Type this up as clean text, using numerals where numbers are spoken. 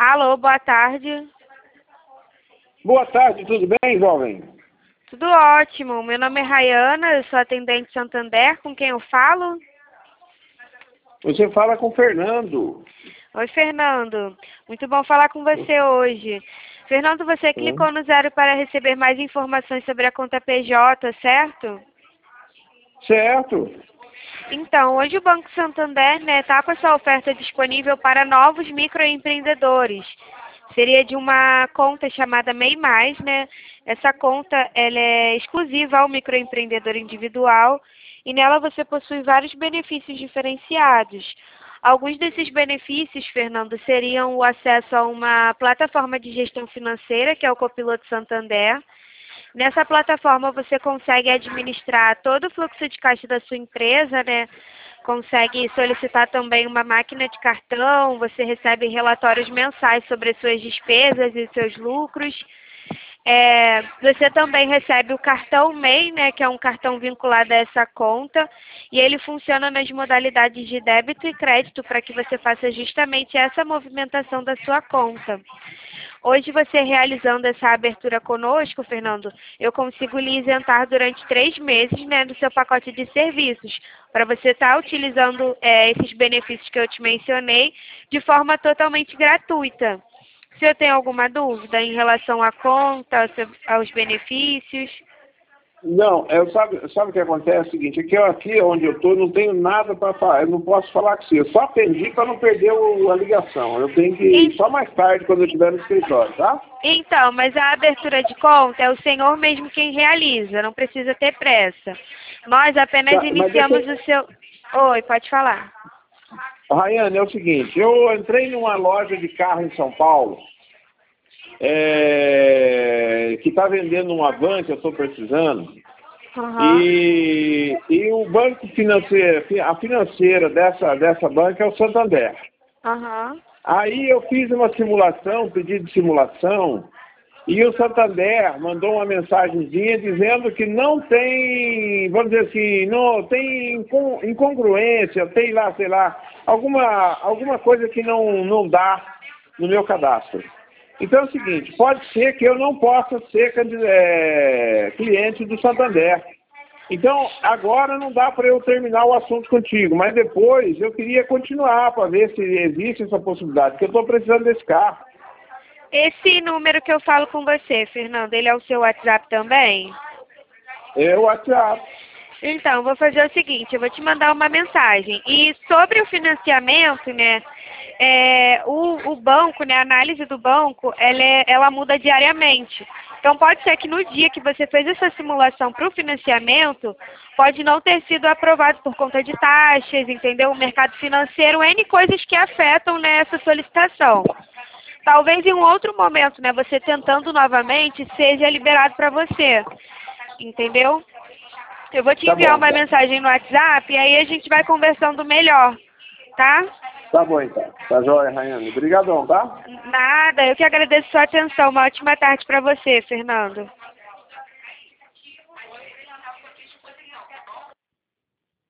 Alô, boa tarde. Boa tarde, tudo bem, jovem? Tudo ótimo. Meu nome é Rayana, eu sou atendente Santander. Com quem eu falo? Você fala com o Fernando. Oi, Fernando. Muito bom falar com você hoje. Fernando, você clicou no 0 para receber mais informações sobre a conta PJ, certo? Certo. Então, hoje o Banco Santander está com essa oferta disponível para novos microempreendedores. Seria de uma conta chamada MEI Mais, né? Essa conta ela é exclusiva ao microempreendedor individual e nela você possui vários benefícios diferenciados. Alguns desses benefícios, Fernando, seriam o acesso a uma plataforma de gestão financeira, que é o Copiloto Santander. Nessa plataforma você consegue administrar todo o fluxo de caixa da sua empresa, né? Consegue solicitar também uma máquina de cartão, você recebe relatórios mensais sobre as suas despesas e seus lucros. Você também recebe o cartão MEI, né, que é um cartão vinculado a essa conta, e ele funciona nas modalidades de débito e crédito para que você faça justamente essa movimentação da sua conta. Hoje, você realizando essa abertura conosco, Fernando, eu consigo lhe isentar durante 3 meses, né, do seu pacote de serviços, para você estar utilizando esses benefícios que eu te mencionei de forma totalmente gratuita. Você tem alguma dúvida em relação à conta, aos benefícios? Não, sabe o que acontece? É o seguinte, é que aqui onde eu estou não tenho nada para falar, eu não posso falar com você. Eu só atendi para não perder a ligação. Eu tenho que ir só mais tarde, quando eu estiver no escritório, tá? Então, mas a abertura de conta é o senhor mesmo quem realiza, não precisa ter pressa. Nós apenas iniciamos o seu... Oi, pode falar. Rayane, é o seguinte, eu entrei numa loja de carro em São Paulo, que está vendendo uma van que eu estou precisando, e o banco financeiro, a financeira dessa banca é o Santander. Aí eu fiz uma simulação, pedido de simulação, e o Santander mandou uma mensagenzinha dizendo que não tem, vamos dizer assim, não tem incongruência, tem lá, sei lá, alguma coisa que não dá no meu cadastro. Então é o seguinte, pode ser que eu não possa ser cliente do Santander. Então, agora não dá para eu terminar o assunto contigo, mas depois eu queria continuar para ver se existe essa possibilidade, porque eu estou precisando desse carro. Esse número que eu falo com você, Fernando, ele é o seu WhatsApp também? É o WhatsApp. Então, vou fazer o seguinte, eu vou te mandar uma mensagem. E sobre o financiamento, né, o banco, né, a análise do banco, ela muda diariamente. Então, pode ser que no dia que você fez essa simulação para o financiamento, pode não ter sido aprovado por conta de taxas, entendeu? O mercado financeiro, N coisas que afetam, né, essa solicitação. Talvez em um outro momento, né, você tentando novamente, seja liberado para você, entendeu? Eu vou te enviar uma mensagem no WhatsApp e aí a gente vai conversando melhor, tá? Tá bom, então. Tá joia, Rayane. Obrigadão, tá? Nada, eu que agradeço a sua atenção. Uma ótima tarde para você, Fernando.